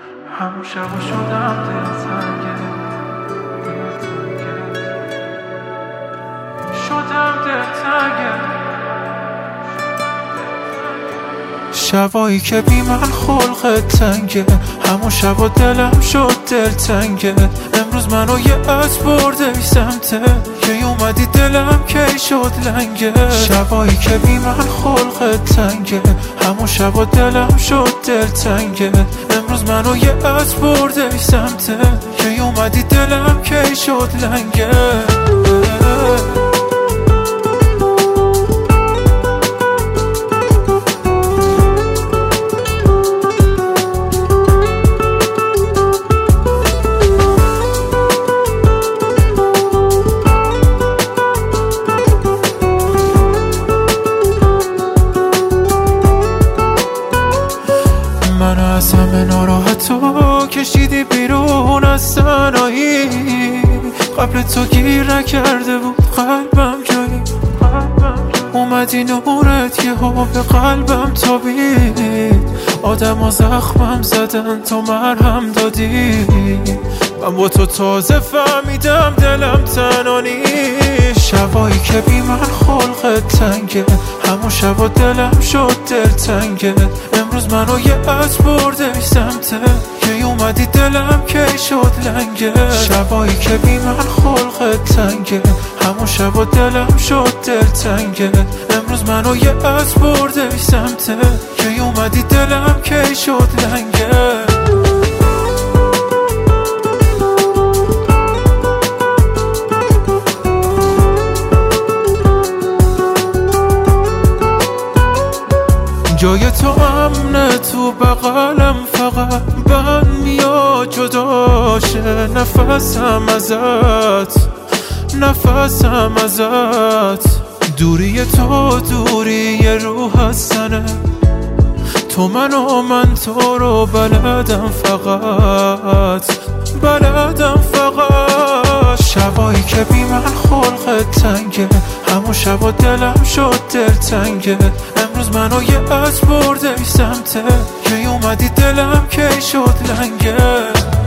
همون شبا شدم دلتنگه، شدم دلتنگه. شبایی که بی من خلقت تنگه، همون شبا دلم شد دلتنگه. امروز منو یه از برده ای سمته، که اومدی دلم کی شد لنگه. شبایی که بی من خلقت تنگه، همون شبا دلم شد دلتنگه. امروز منو یه از برده ای سمته، که اومدی دلم کی شد لنگه. من از همه ناراحتو کشیدی بیرون از تنهایی، قبل تو گیر نکرده بود قلبم جایی. اومدی نورت یه به قلبم تابید، آدم ها زخمم زدن تو مرهم دادی. من با تو تازه فهمیدم دلم تنها نیست. شبایی که بی من خلقت تنگه، همون شبا دلم شد دلتنگه. امروز منو یه از برده ای سمته، که اومدی دلم کی شد لنگه. شبایی که بی من خلقت تنگه، همون شبا دلم شد دلتنگه. امروز منو یه از برده ای سمته، که اومدی دلم کی شد لنگه. جای تو امنه تو بغلم، فقط بند میاد جداشه نفسم ازت، نفسم ازت. دوری تو دوری روح هستنه، تو من تو رو بلدم فقط، بلدم فقط. شبایی که بی من خلقت تنگه، همون شبا دلم شد دلتنگه. امروز منو یه از برده ای سمته، که اومدی دلم کی شد لنگه.